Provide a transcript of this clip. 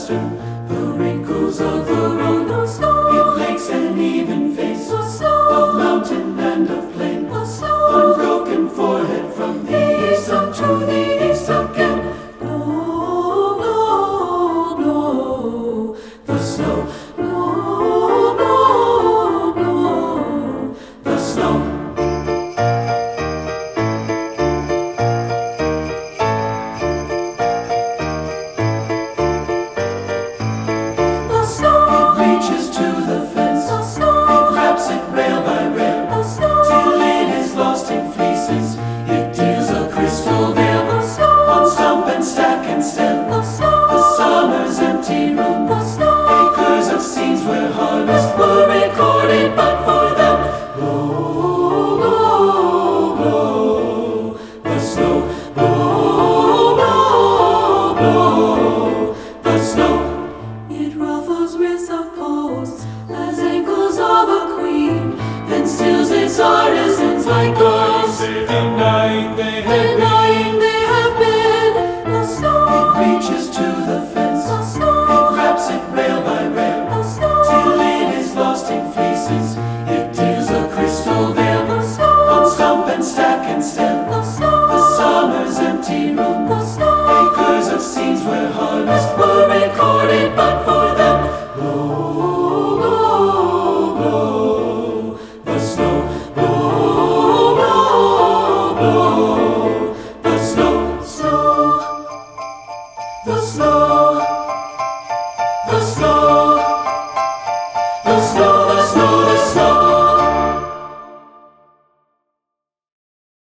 plaster, the wrinkles of the road, the snow, in lakes and even face, the snow of mountain and of plain, the snow, unbroken forehead from the east unto the east again. Blow, blow, blow, the snow. Blow, blow, blow, the snow. Reaches to the fence, it wraps it rail by rail, till it is lost in fleeces. It deals a crystal veil on stump and stack and stem. The summer's empty room, acres of scenes where harvests were recorded but for them. Blow, blow, blow, the snow. Blow, blow, blow, the snow. It ruffles wrists of posts as ankles of a queen, then stills its artisans like ghosts, denying they have been. The snow reaches to the fence, it wraps it rail by rail, till it is lost in fleeces. It deals a crystal veil on stump and stack and stem. The summer's empty room, acres of scenes where harvests were recorded but for them. Blow, blow, blow, the snow. Blow, blow, blow, the snow. Snow, the snow.